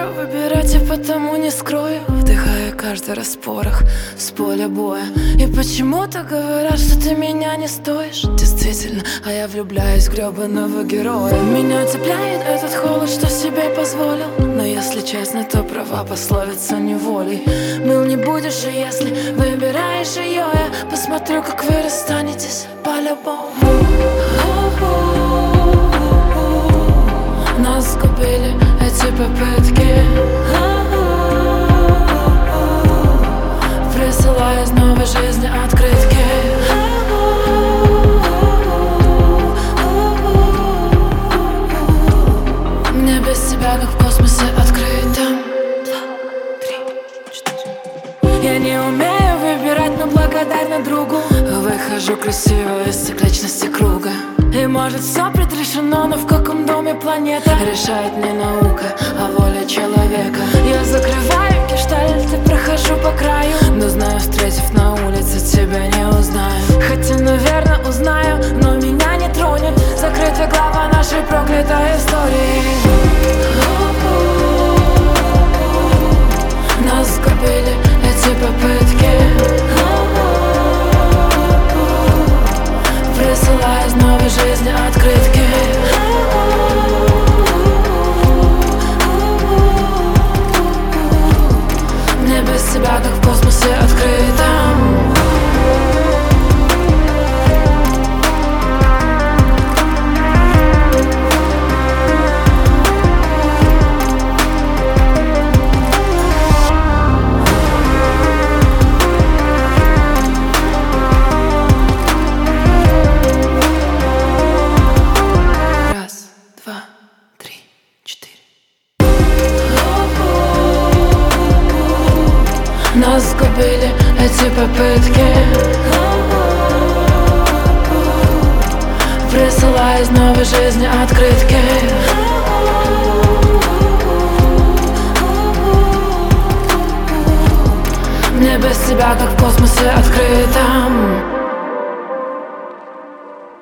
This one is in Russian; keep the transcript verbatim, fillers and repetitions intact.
умею выбирать и потому не скрою, вдыхая каждый раз порох с поля боя. И почему-то говорят, что ты меня не стоишь. Действительно, а я влюбляюсь в гребаного героя. Меня цепляет этот холод, что себе позволил. Но если честно, то права пословица неволей. Мил не будешь, и если выбираешь ее, я посмотрю, как вы расстанетесь по-любому. Нас сгубили эти попытки, присылая из новой жизни открытки. Мне без тебя как в космосе открытом. Я не умею выбирать, но благодарна другу выхожу красиво из цикличности круга. И может все предрешено, но в каком доме планета решает не наука, а воля человека. Я закрываю гештальт и прохожу по краю, но знаю, встретив на улице, тебя не узнаю. Хотя, наверное, узнаю, но меня не тронет закрытая глава нашей проклятой истории. Нас сгубили эти попытки, присылая из новой жизни открытки. Мне без тебя как в космосе открытом. Нас сгубили эти попытки, присылая из новой жизни открытки. Мне без тебя как в космосе открытом.